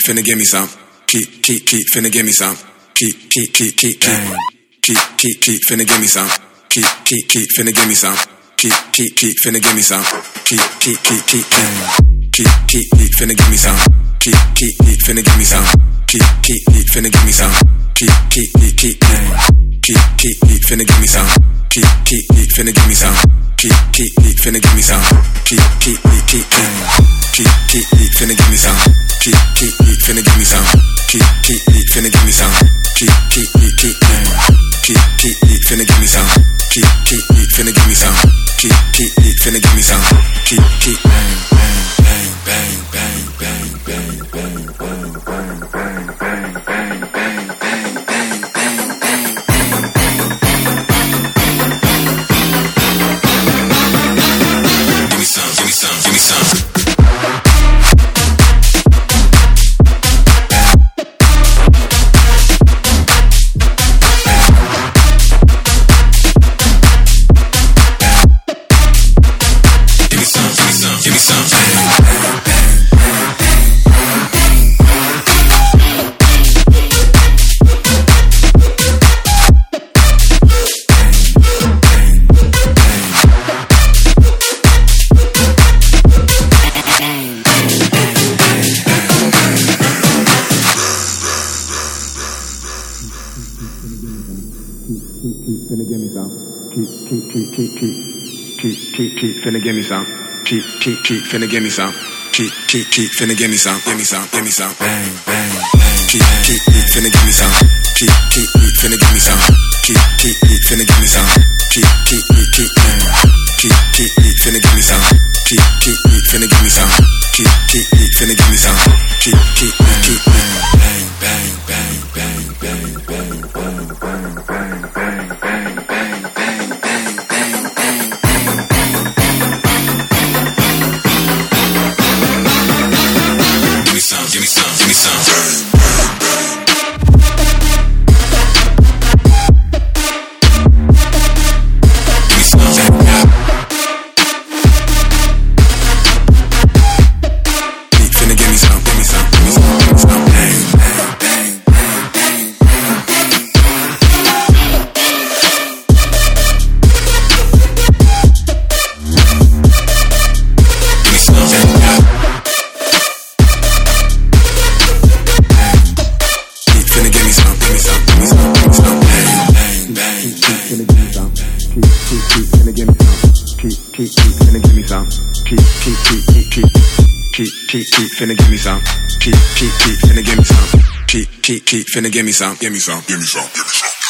finna give me some. Keep finna give me some. Keep finna give me some. Keep finna give me some. Keep finna give me some. Keep finna give me some. Keep finna give me some. Keep finna give me some. Keep finna give me some. Keep finna give me some. Keep finna give me some. Keep finna give me some. Keep finna give me some. Keep finna give me some. Keep finna give me some. Keep finna give me some. Keep finna give me some. Keep bang bang bang bang bang bang bang bang bang bang bang bang bang bang bang. Give me some, give me some, give me some. Keep finna give me some. Keep finna give me some. Keep finna give me some. Give me some, give me some. Bang bang bang. Keep finna give me some. Keep finna give me some. Keep finna give me some. Keep finna give me some. Keep finna give me some. Keep finna give me some. Keep bang bang bang bang bang bang bang bang bang bang bang bang bang bang bang bang. Give me some, give me some, give me some. Finna give me some. Keep finna give me some. Keep finna give me some. Give me some. Give me some. Give me some.